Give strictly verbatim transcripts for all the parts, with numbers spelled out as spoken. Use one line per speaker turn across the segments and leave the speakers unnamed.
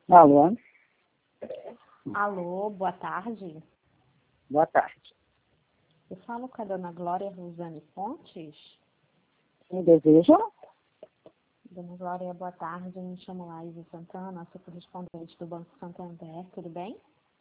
Alô?
Alô, boa tarde.
Boa tarde.
Eu falo com a dona Glória Rosane Fontes.
Quem deseja?
Dona Glória, boa tarde. Eu me chamo Laís Santana, sou correspondente do Banco Santander. Tudo bem?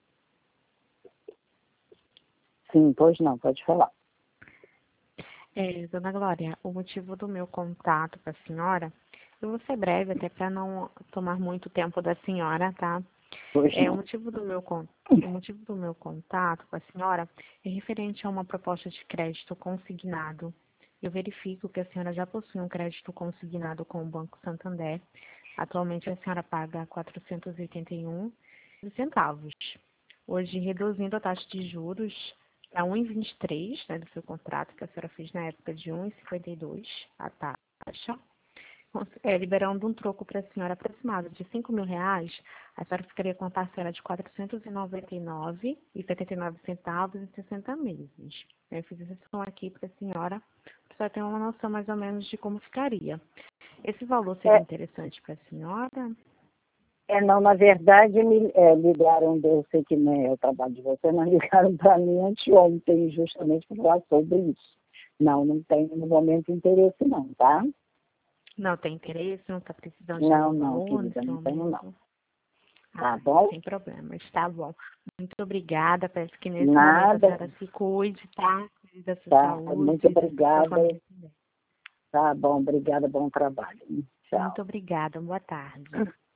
Sim, pois não, pode falar.
É, dona Glória, o motivo do meu contato com a senhora, eu vou ser breve até para não tomar muito tempo da senhora, tá?
Pois
É, o
não.
motivo do meu con- o motivo do meu contato com a senhora é referente a uma proposta de crédito consignado. Eu verifico que a senhora já possui um crédito consignado com o Banco Santander. Atualmente a senhora paga quatrocentos e oitenta e um centavos. Hoje, reduzindo a taxa de juros para um vírgula vinte e três, né, do seu contrato, que a senhora fez na época de um vírgula cinquenta e dois, a taxa. É, liberando um troco para a senhora aproximado de cinco mil reais, a senhora ficaria com a parcela de quatrocentos e noventa e nove reais e setenta e nove centavos em sessenta meses. Eu fiz essa sessão aqui para a senhora, para a senhora ter uma noção mais ou menos de como ficaria. Esse valor seria
É,
interessante para a senhora?
é não, na verdade, me é, ligaram, eu sei que não é o trabalho de você, mas ligaram para mim anteontem, justamente para falar sobre isso. Não, não tenho no momento interesse não, tá?
Não tem interesse? Não está precisando de
Não,
nenhum
não,
valor
querida,
nesse
não tenho não.
momento?
Tá
Ah,
bom?
sem problemas, tá bom. Muito obrigada. Peço que nesse momento a
Nada,
senhora se cuide, tá? Cuide da sua
tá?
saúde
Muito
e da sua
obrigada.
família também.
Tá bom, obrigada, bom trabalho. Tchau.
Muito obrigada. Boa tarde.